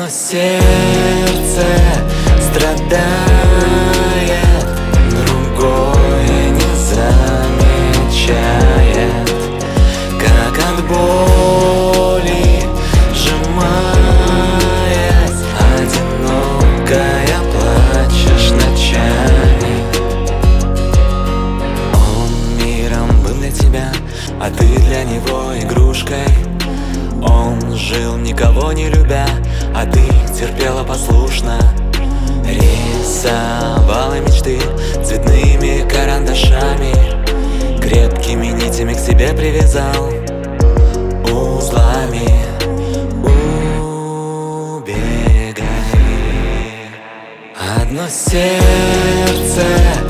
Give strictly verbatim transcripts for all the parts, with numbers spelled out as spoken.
Одно сердце страдает, другое не замечает, как от боли сжимаясь, одинокая плачешь ночами. Он миром был для тебя, а ты для него игрушкой. Он жил, никого не любя, а ты терпела послушно. Рисовала мечты цветными карандашами, крепкими нитями к себе привязал узлами. Убегай. Одно сердце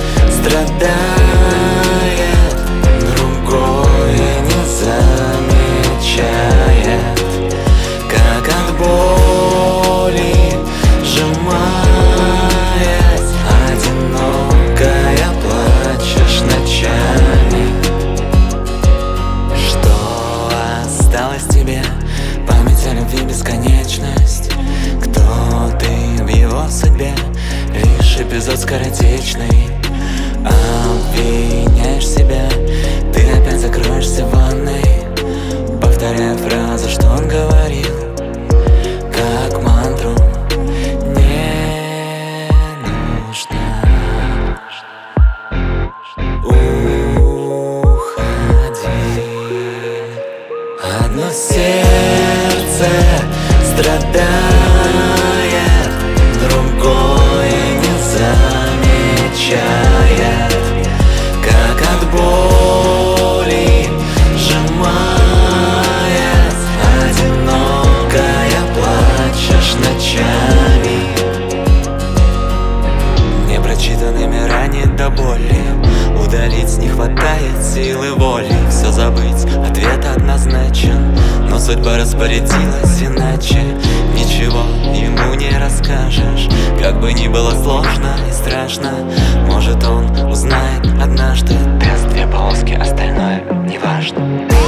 страдает, другое не замечает, как от боли сжимаясь, одинокая плачешь ночами. Что осталось тебе? Память о любви, бесконечность. Кто ты в его судьбе? Лишь эпизод скоротечный. Обвиняешь себя, ты опять закроешься в ванной, повторяя фразу, что он говорил, как мантру. Не нужно уходи. Одно сердце страдает, другое не замечает, как от боли сжимаясь, одинокая плачешь ночами. Непрочитанными ранее до боли, удалить не хватает силы воли. Все забыть, ответ однозначен, но судьба распорядилась иначе. Ничего ему не расскажешь, как бы ни было сложно и страшно. Может, он узнает однажды. Тест, две полоски, остальное неважно.